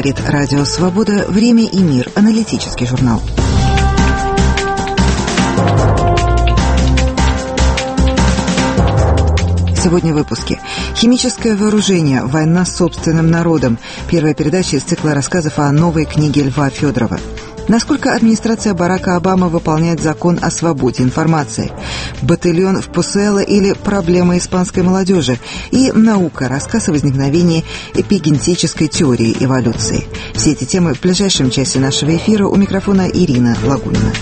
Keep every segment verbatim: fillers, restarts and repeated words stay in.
Говорит Радио Свобода. Время и мир. Аналитический журнал. Сегодня в выпуске. Химическое вооружение. Война с собственным народом. Первая передача из цикла рассказов о новой книге Льва Федорова. Насколько администрация Барака Обамы выполняет закон о свободе информации? Батальон в Пуселло или проблемы испанской молодежи? И наука. Рассказ о возникновении эпигенетической теории эволюции. Все эти темы в ближайшем часе нашего эфира. У микрофона Ирина Лагунина.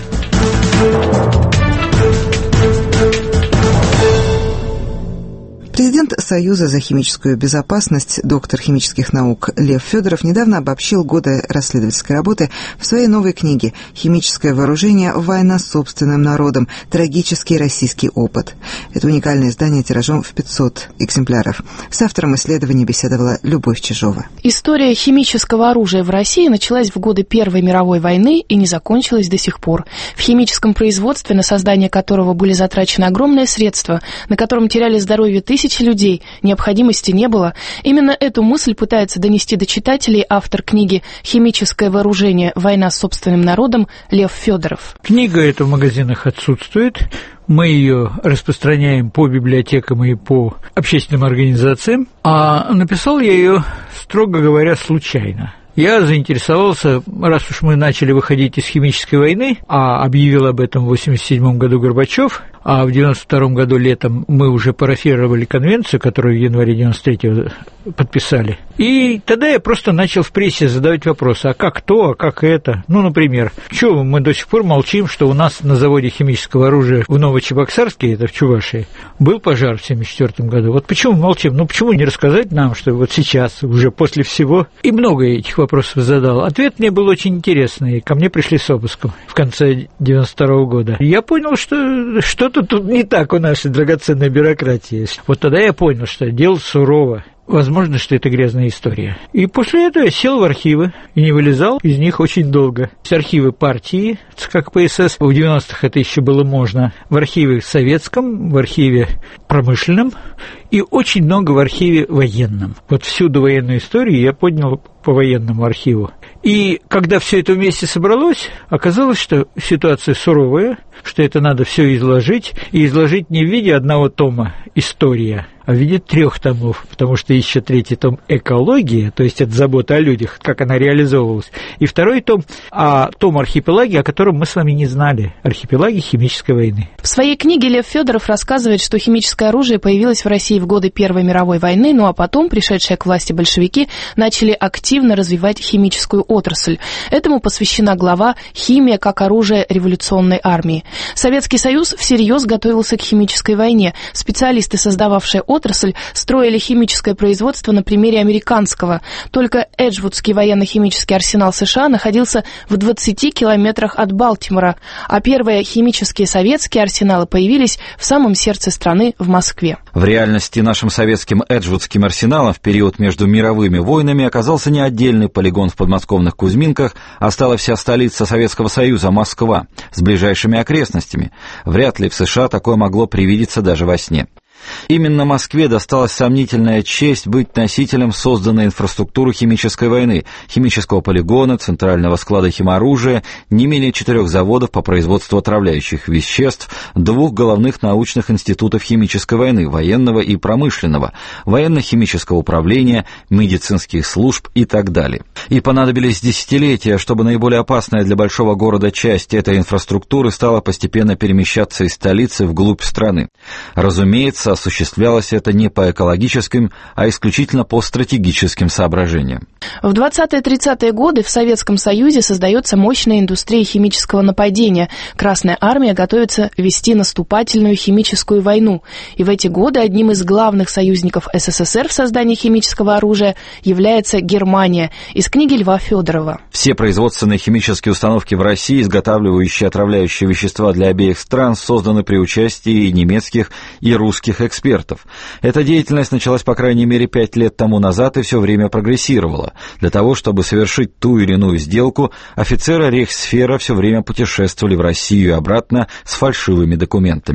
Президент Союза за химическую безопасность, доктор химических наук Лев Федоров недавно обобщил годы расследовательской работы в своей новой книге «Химическое вооружение. Война с собственным народом. Трагический российский опыт». Это уникальное издание тиражом в пятьсот экземпляров. С автором исследования беседовала Любовь Чижова. История химического оружия в России началась в годы Первой мировой войны и не закончилась до сих пор. В химическом производстве, на создание которого были затрачены огромные средства, на котором теряли здоровье тысячи людей, необходимости не было. Именно эту мысль пытается донести до читателей автор книги «Химическое вооружение. Война с собственным народом» Лев Федоров. Книга эта в магазинах отсутствует. Мы ее распространяем по библиотекам и по общественным организациям. А написал я ее, строго говоря, случайно. Я заинтересовался, раз уж мы начали выходить из химической войны, а объявил об этом в восемьдесят седьмом году Горбачев, а в девяносто втором году летом мы уже парафировали конвенцию, которую в январе девяносто третьего подписали. И тогда я просто начал в прессе задавать вопросы, а как то, а как это? Ну, например, чего мы до сих пор молчим, что у нас на заводе химического оружия в Новочебоксарске, это в Чувашии, был пожар в семьдесят четвёртом году. Вот почему молчим? Ну, почему не рассказать нам, что вот сейчас, уже после всего? И много этих вопросов задал. Ответ мне был очень интересный. Ко мне пришли с обыском в конце девяносто второго года. И я понял, что что-то тут не так у нашей драгоценной бюрократии. Вот тогда я понял, что дело сурово. Возможно, что это грязная история. И после этого я сел в архивы и не вылезал из них очень долго. С архивы партии, ЦК КПСС, в девяностых это еще было можно, в архиве советском, в архиве промышленном и очень много в архиве военном. Вот всю довоенную историю я поднял по военному архиву. И когда все это вместе собралось, оказалось, что ситуация суровая, что это надо все изложить, и изложить не в виде одного тома «История», а в виде трех томов, потому что еще третий том «Экология», то есть это забота о людях, как она реализовывалась, и второй том, а том «Архипелаги», о котором мы с вами не знали, «Архипелаги химической войны». В своей книге Лев Федоров рассказывает, что химическое оружие появилось в России в годы Первой мировой войны, ну а потом пришедшие к власти большевики начали активно развивать химическую отрасль. Этому посвящена глава «Химия как оружие революционной армии». Советский Союз всерьез готовился к химической войне. Специалисты, создававшие отрасль, строили химическое производство на примере американского. Только Эджвудский военно-химический арсенал США находился в двадцати километрах от Балтимора, а первые химические советские арсеналы появились в самом сердце страны, в Москве. В реальности нашим советским Эджвудским арсеналом в период между мировыми войнами оказался не отдельный полигон в подмосковных Кузьминках, а стала вся столица Советского Союза, Москва, с ближайшими окрестностями. Вряд ли в США такое могло привидеться даже во сне. Именно Москве досталась сомнительная честь быть носителем созданной инфраструктуры химической войны, химического полигона, центрального склада химоружия, не менее четырех заводов по производству отравляющих веществ, двух головных научных институтов химической войны, военного и промышленного, военно-химического управления, медицинских служб и так далее. И понадобились десятилетия, чтобы наиболее опасная для большого города часть этой инфраструктуры стала постепенно перемещаться из столицы вглубь страны. Разумеется, осуществлялось это не по экологическим, а исключительно по стратегическим соображениям. В двадцатые-тридцатые годы в Советском Союзе создается мощная индустрия химического нападения. Красная армия готовится вести наступательную химическую войну. И в эти годы одним из главных союзников СССР в создании химического оружия является Германия. Из книги Льва Федорова. Все производственные химические установки в России, изготавливающие отравляющие вещества для обеих стран, созданы при участии и немецких, и русских экспертов. Эта деятельность началась, по крайней мере, пять лет тому назад и все время прогрессировала. Для того, чтобы совершить ту или иную сделку, офицеры рейхсфера все время путешествовали в Россию и обратно с фальшивыми документами.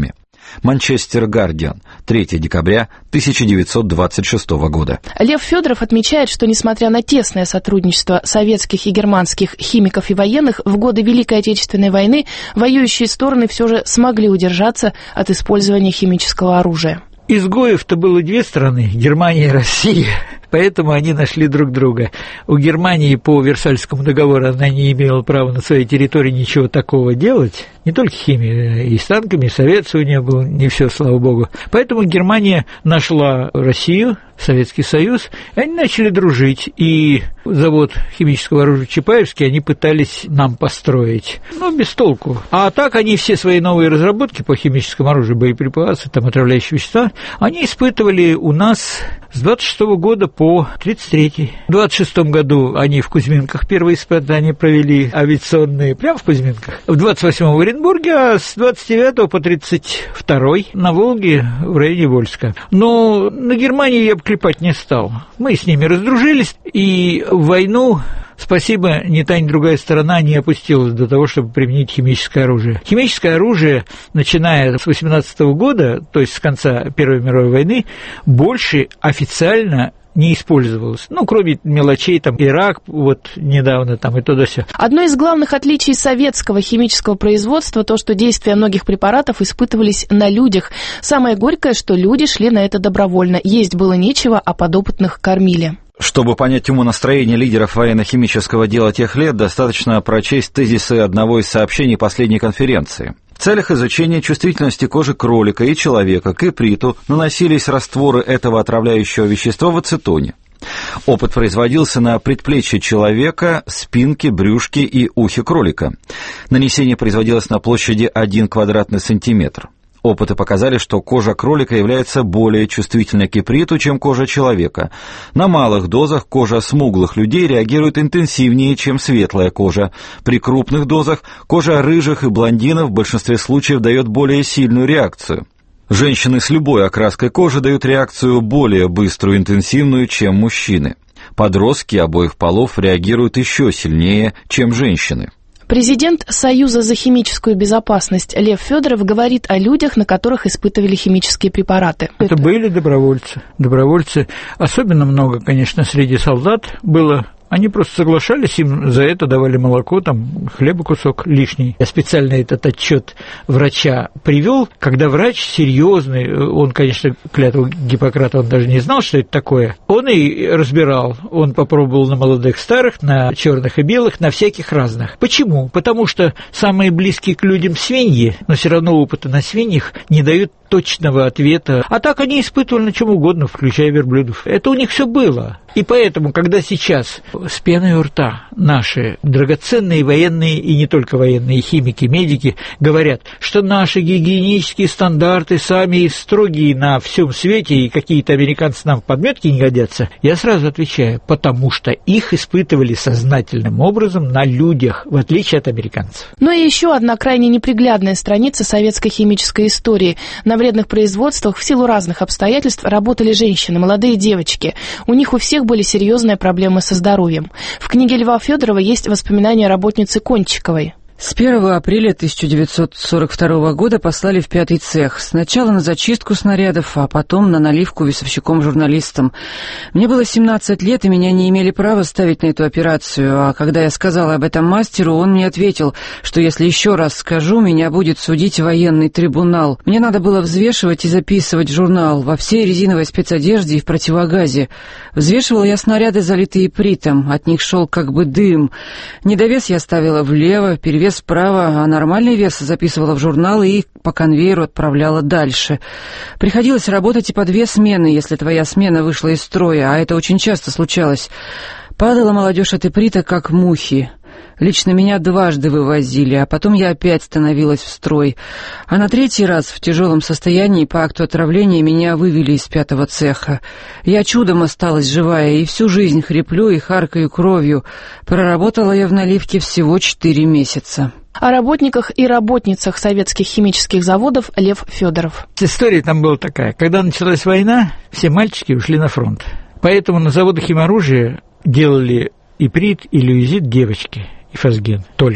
Манчестер Гардиан, третьего декабря тысяча девятьсот двадцать шестого года. Лев Федоров отмечает, что несмотря на тесное сотрудничество советских и германских химиков и военных, в годы Великой Отечественной войны воюющие стороны все же смогли удержаться от использования химического оружия. Изгоев-то было две страны, Германия и Россия, поэтому они нашли друг друга. У Германии по Версальскому договору она не имела права на своей территории ничего такого делать, не только химия, и с танками, и с авиацией у нее было не все, слава богу. Поэтому Германия нашла Россию, Советский Союз, и они начали дружить, и завод химического оружия Чапаевский они пытались нам построить, но без толку. А так они все свои новые разработки по химическому оружию, боеприпасы, там, отравляющие вещества, они испытывали у нас с двадцать шестого года по тридцать третий. В двадцать шестом году они в Кузьминках первые испытания провели, авиационные, прямо в Кузьминках. В двадцать восьмом в Оренбурге, а с двадцать девятого по тридцать второй на Волге в районе Вольска. Но на Германию я бы клепать не стал. Мы с ними раздружились, и в войну, спасибо, ни та, ни другая сторона не опустилась до того, чтобы применить химическое оружие. Химическое оружие, начиная с восемнадцатого года, то есть с конца Первой мировой войны, больше официально не использовалось. Ну, кроме мелочей, там, Ирак, вот, недавно, там, и туда-сё. Одно из главных отличий советского химического производства то, что действия многих препаратов испытывались на людях. Самое горькое, что люди шли на это добровольно. Есть было нечего, а подопытных кормили. Чтобы понять умонастроение лидеров военно-химического дела тех лет, достаточно прочесть тезисы одного из сообщений последней конференции. В целях изучения чувствительности кожи кролика и человека к иприту наносились растворы этого отравляющего вещества в ацетоне. Опыт производился на предплечье человека, спинке, брюшке и ухе кролика. Нанесение производилось на площади один квадратный сантиметр. Опыты показали, что кожа кролика является более чувствительной к иприту, чем кожа человека. На малых дозах кожа смуглых людей реагирует интенсивнее, чем светлая кожа. При крупных дозах кожа рыжих и блондинов в большинстве случаев дает более сильную реакцию. Женщины с любой окраской кожи дают реакцию более быструю и интенсивную, чем мужчины. Подростки обоих полов реагируют еще сильнее, чем женщины. Президент Союза за химическую безопасность Лев Федоров говорит о людях, на которых испытывали химические препараты. Это были добровольцы. Добровольцы особенно много, конечно, среди солдат было. Они просто соглашались, им за это давали молоко, там, хлеба кусок лишний. Я специально этот отчет врача привел, когда врач серьезный, он, конечно, клятву Гиппократа, он даже не знал, что это такое, он и разбирал, он попробовал на молодых старых, на черных и белых, на всяких разных. Почему? Потому что самые близкие к людям свиньи, но все равно опыты на свиньях не дают точного ответа. А так они испытывали на чем угодно, включая верблюдов. Это у них все было. И поэтому, когда сейчас с пеной у рта наши драгоценные военные и не только военные химики, медики говорят, что наши гигиенические стандарты сами строгие на всем свете, и какие-то американцы нам в подметки не годятся, я сразу отвечаю, потому что их испытывали сознательным образом на людях, в отличие от американцев. Ну и еще одна крайне неприглядная страница советской химической истории. На вредных производствах в силу разных обстоятельств работали женщины, молодые девочки. У них у всех были серьезные проблемы со здоровьем. В книге Льва Федорова есть воспоминания работницы Кончиковой. С первого апреля тысяча девятьсот сорок второго года послали в пятый цех. Сначала на зачистку снарядов, а потом на наливку весовщиком-журналистом. Мне было семнадцать лет, и меня не имели права ставить на эту операцию. А когда я сказала об этом мастеру, он мне ответил, что если еще раз скажу, меня будет судить военный трибунал. Мне надо было взвешивать и записывать журнал во всей резиновой спецодежде и в противогазе. Взвешивала я снаряды, залитые ипритом. От них шел как бы дым. Недовес я ставила влево, перевес вес справа, а нормальный вес записывала в журнал и по конвейеру отправляла дальше. Приходилось работать и по две смены, если твоя смена вышла из строя, а это очень часто случалось. Падала молодежь от иприта, как мухи. Лично меня дважды вывозили, а потом я опять становилась в строй. А на третий раз в тяжелом состоянии по акту отравления меня вывели из пятого цеха. Я чудом осталась живая и всю жизнь хриплю и харкаю кровью. Проработала я в наливке всего четыре месяца. О работниках и работницах советских химических заводов Лев Федоров. История там была такая. Когда началась война, все мальчики ушли на фронт. Поэтому на заводах химоружия делали иприт и люизит девочки. И фосген только.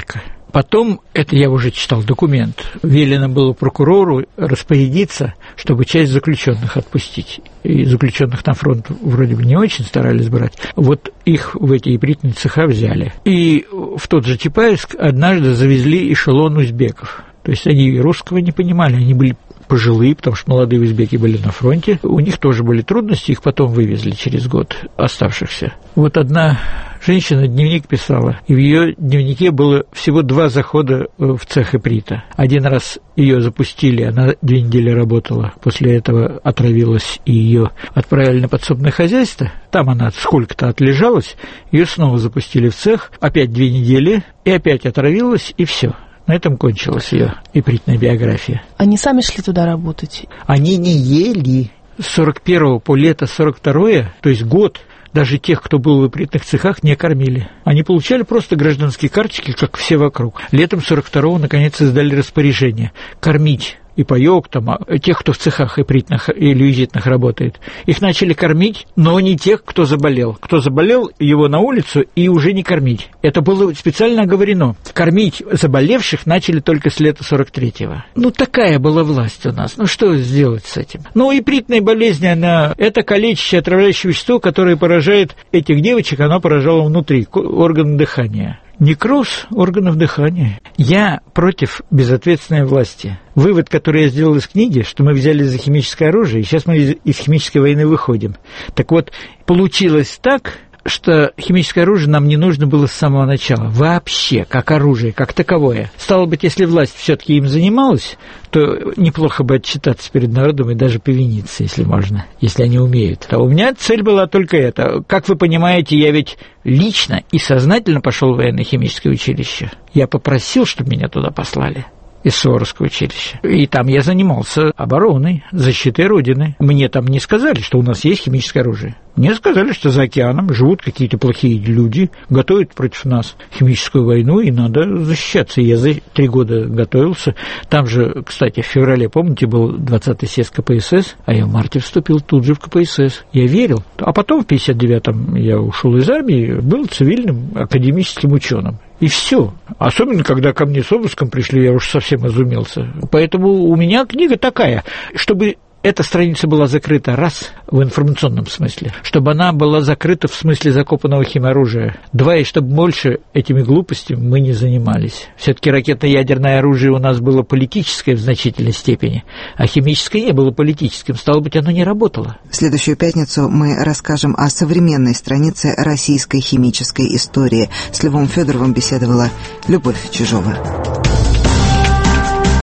Потом, это я уже читал документ, велено было прокурору распорядиться, чтобы часть заключенных отпустить. И заключенных на фронт вроде бы не очень старались брать. Вот их в эти ипритные цеха взяли. И в тот же Чапаевск однажды завезли эшелон узбеков. То есть они русского не понимали, они были пожилые, потому что молодые узбеки были на фронте. У них тоже были трудности, их потом вывезли через год, оставшихся. Вот одна женщина дневник писала, и в ее дневнике было всего два захода в цех иприта. Один раз ее запустили, она две недели работала, после этого отравилась, и ее отправили на подсобное хозяйство. Там она сколько-то отлежалась, ее снова запустили в цех, опять две недели, и опять отравилась, и все. На этом кончилась ее ипритная биография. Они сами шли туда работать? Они не ели. С сорок первого по лето сорок второе, то есть год, даже тех, кто был в ипритных цехах, не кормили. Они получали просто гражданские карточки, как все вокруг. Летом сорок второго, наконец, издали распоряжение кормить и паёк, там, тех, кто в цехах ипритных и люизитных работает. Их начали кормить, но не тех, кто заболел. Кто заболел, его на улицу и уже не кормить. Это было специально оговорено. Кормить заболевших начали только с лета сорок третьего. Ну, такая была власть у нас. Ну, что сделать с этим? Ну, ипритная болезнь, она, это калечащее отравляющее вещество, которое поражает этих девочек, оно поражало внутри, органы дыхания. Некроз органов дыхания. Я против безответственной власти. Вывод, который я сделал из книги, что мы взялись за химическое оружие, и сейчас мы из, из химической войны выходим. Так вот, получилось так, что химическое оружие нам не нужно было с самого начала. Вообще, как оружие, как таковое. Стало быть, если власть все-таки им занималась, то неплохо бы отчитаться перед народом и даже повиниться, если можно, если они умеют. А у меня цель была только эта. Как вы понимаете, я ведь лично и сознательно пошел в военно-химическое училище. Я попросил, чтобы меня туда послали. Из Суворовского училища. И там я занимался обороной, защитой Родины. Мне там не сказали, что у нас есть химическое оружие. Мне сказали, что за океаном живут какие-то плохие люди, готовят против нас химическую войну, и надо защищаться. И я за три года готовился. Там же, кстати, в феврале, помните, был двадцатый съезд ка пэ эс эс, а я в марте вступил тут же в ка пэ эс эс. Я верил. А потом в пятьдесят девятом я ушел из армии, был цивильным академическим ученым. И все. Особенно, когда ко мне с обыском пришли, я уж совсем изумился. Поэтому у меня книга такая, чтобы эта страница была закрыта, раз, в информационном смысле, чтобы она была закрыта в смысле закопанного химоружия, два, и чтобы больше этими глупостями мы не занимались. Все-таки ракетно-ядерное оружие у нас было политическое в значительной степени, а химическое не было политическим, стало быть, оно не работало. В следующую пятницу мы расскажем о современной странице российской химической истории. С Львом Фёдоровым беседовала Любовь Чижова.